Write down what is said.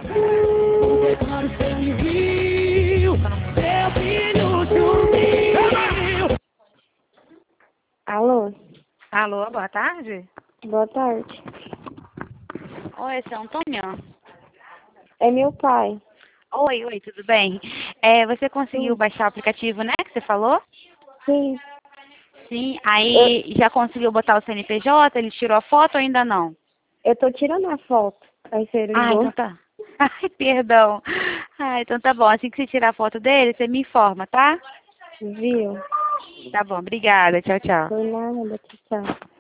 Declaro seu envio, seu filho sumiu. Alô, Alô, boa tarde. boa tarde. Oi, esse é o Antônio. É meu pai. Oi, tudo bem? Você conseguiu Sim. baixar o aplicativo, né, que você falou? Sim. Sim, Eu, aí já conseguiu botar o CNPJ, ele tirou a foto ou ainda não? eu tô tirando a foto. Aí você Ah, então ligou. tá. Ai, perdão. Ah, então tá bom. Assim que você tirar a foto dele, você me informa, tá? Viu? Tá bom, obrigada. Tchau, tchau. Foi nada, tchau.